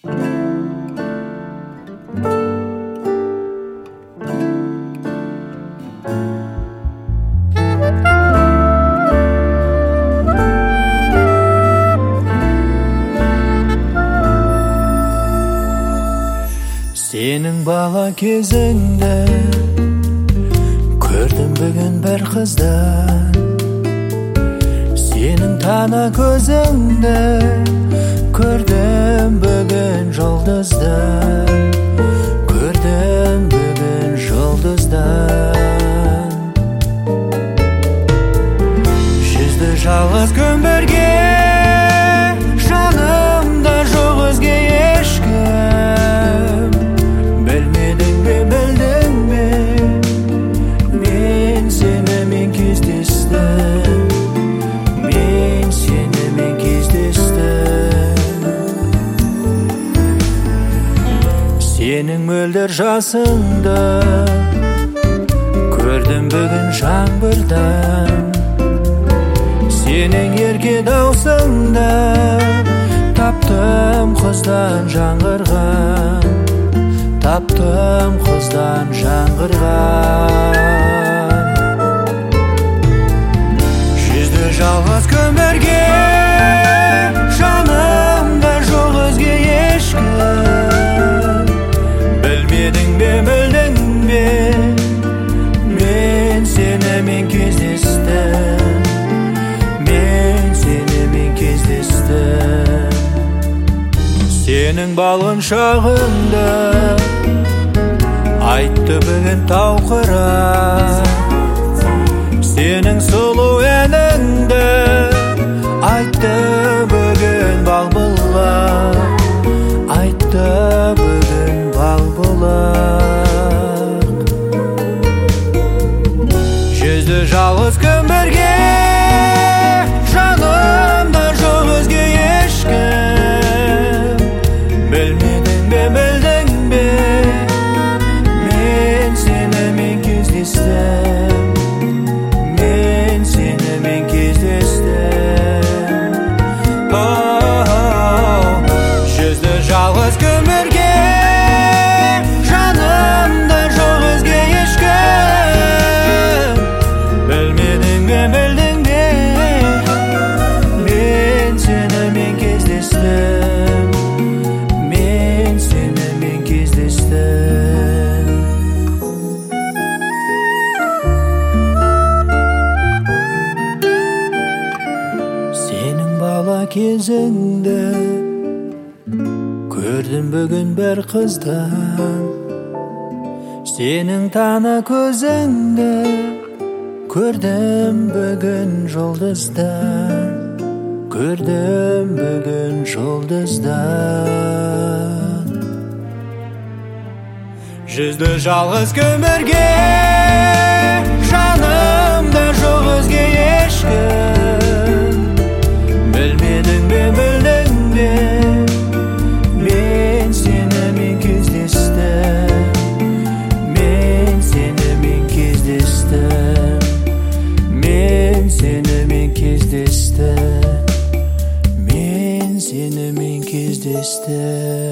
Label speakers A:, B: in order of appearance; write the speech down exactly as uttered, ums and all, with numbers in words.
A: Senin bala kezіңді көрдім бүгін бір қыздан. Senin тана көзіңді көрдім бүгін жұлдыздан. Көрдім бүгін жұлдыздан. Жүзді жалғыз күн бірге, жанымда жоқ өзге ешкім. Білмедің бе, білдің бе, мен сенімен кездестім. Мен сенімен кездестім. Сенің мөлдір жасыңды көрдім бүгін жаңбырдан. Сенің ерке даусыңда таптым қыздан жаңғырған. Таптым қыздан жаңғырған. Жүзді жалғыз күн бірге, жанымда жоқ өзге ешкім. Білмедің бе, білдің бе, мен сенімен кездестім. Мен сенімен кездестім. Сенің балғын шағыңды айтты бүгін тау қыран. Сенің сұлу әніңді айтты бүгін балбұлақ. Айтты бүгін балбұлақ. Жүзді жалғыз күн бірге, жанымда жоқ өзге ешкім. Білмедің бе, білдің бе, мен сенімен кездестім. Мен сенімен кездестім. Оу, жүзді жалғыз күн бірге, жанымда жоқ өзге ешкім. Білмедің бе, білдің бе, мен сенімен кездестім. Мен сенімен кездестім. Сенің бала кезіңді көрдім бүгін бір қыздан. Сенің тана көзіңді көрдім бүгін жұлдыздан. Көрдім бүгін жұлдыздан. Жүзді жалғыз күн бірге, жанымда жоқ өзге ешкім. Білмедің бе, білдің бе, мен сенімен кездестім. Мен сенімен кездестім. Мен сенімен кездестім. Мен сенімен кездестім.